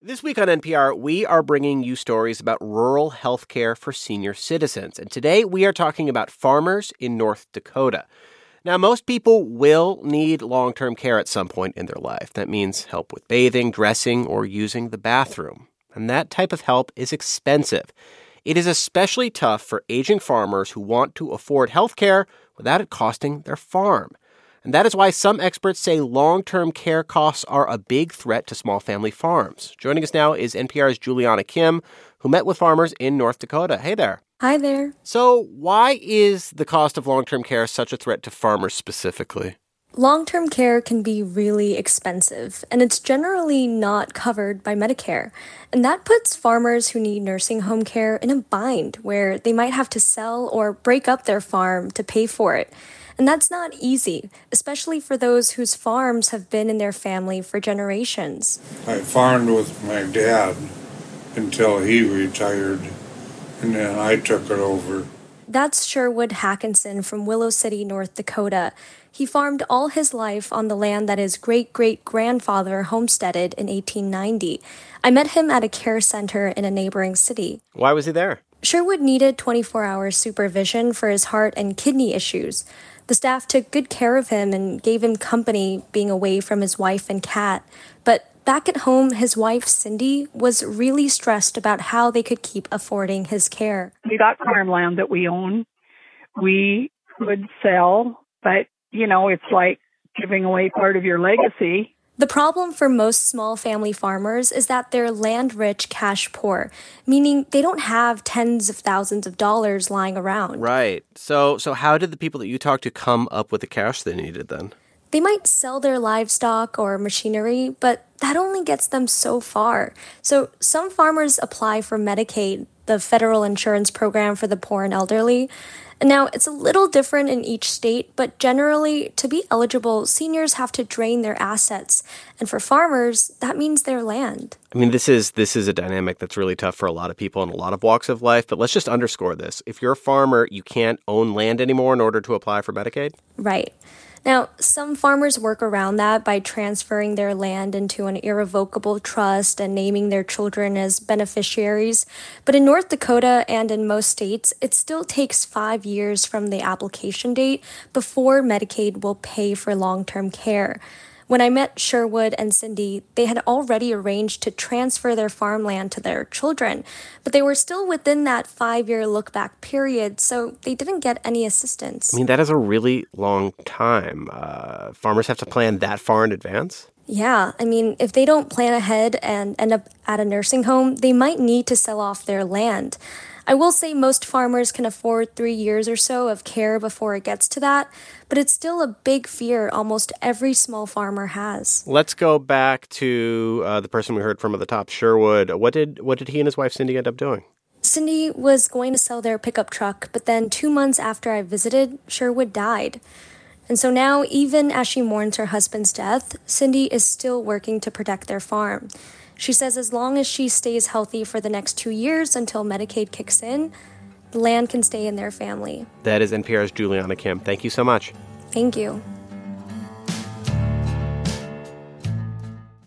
This week on NPR, we are bringing you stories about rural health care for senior citizens. And today we are talking about farmers in North Dakota. Now, most people will need long-term care at some point in their life. That means help with bathing, dressing, or using the bathroom. And that type of help is expensive. It is especially tough for aging farmers who want to afford health care without it costing their farm. And that is why some experts say long-term care costs are a big threat to small family farms. Joining us now is NPR's Juliana Kim, who met with farmers in North Dakota. Hey there. Hi there. So why is the cost of long-term care such a threat to farmers specifically? Long-term care can be really expensive, and it's generally not covered by Medicare. And that puts farmers who need nursing home care in a bind where they might have to sell or break up their farm to pay for it. And that's not easy, especially for those whose farms have been in their family for generations. I farmed with my dad until he retired, and then I took it over. That's Sherwood Hackinson from Willow City, North Dakota. He farmed all his life on the land that his great-great-grandfather homesteaded in 1890. I met him at a care center in a neighboring city. Why was he there? Sherwood needed 24-hour supervision for his heart and kidney issues. The staff took good care of him and gave him company being away from his wife and cat. But back at home, his wife, Cindy, was really stressed about how they could keep affording his care. We got farmland that we own. We could sell, but, it's like giving away part of your legacy. The problem for most small family farmers is that they're land-rich, cash-poor, meaning they don't have tens of thousands of dollars lying around. Right. So how did the people that you talked to come up with the cash they needed then? They might sell their livestock or machinery, but that only gets them so far. So some farmers apply for Medicaid, the federal insurance program for the poor and elderly. And now, it's a little different in each state, but generally, to be eligible, seniors have to drain their assets. And for farmers, that means their land. I mean, this is a dynamic that's really tough for a lot of people in a lot of walks of life. But let's just underscore this. If you're a farmer, you can't own land anymore in order to apply for Medicaid? Right. Now, some farmers work around that by transferring their land into an irrevocable trust and naming their children as beneficiaries. But in North Dakota and in most states, it still takes 5 years from the application date before Medicaid will pay for long-term care. When I met Sherwood and Cindy, they had already arranged to transfer their farmland to their children, but they were still within that 5-year look-back period, so they didn't get any assistance. I mean, that is a really long time. Farmers have to plan that far in advance? Yeah, I mean, if they don't plan ahead and end up at a nursing home, they might need to sell off their land. I will say most farmers can afford 3 years or so of care before it gets to that, but it's still a big fear almost every small farmer has. Let's go back to the person we heard from at the top, Sherwood. What did he and his wife Cindy end up doing? Cindy was going to sell their pickup truck, but then 2 months after I visited, Sherwood died. And so now, even as she mourns her husband's death, Cindy is still working to protect their farm. She says as long as she stays healthy for the next 2 years until Medicaid kicks in, the land can stay in their family. That is NPR's Juliana Kim. Thank you so much. Thank you.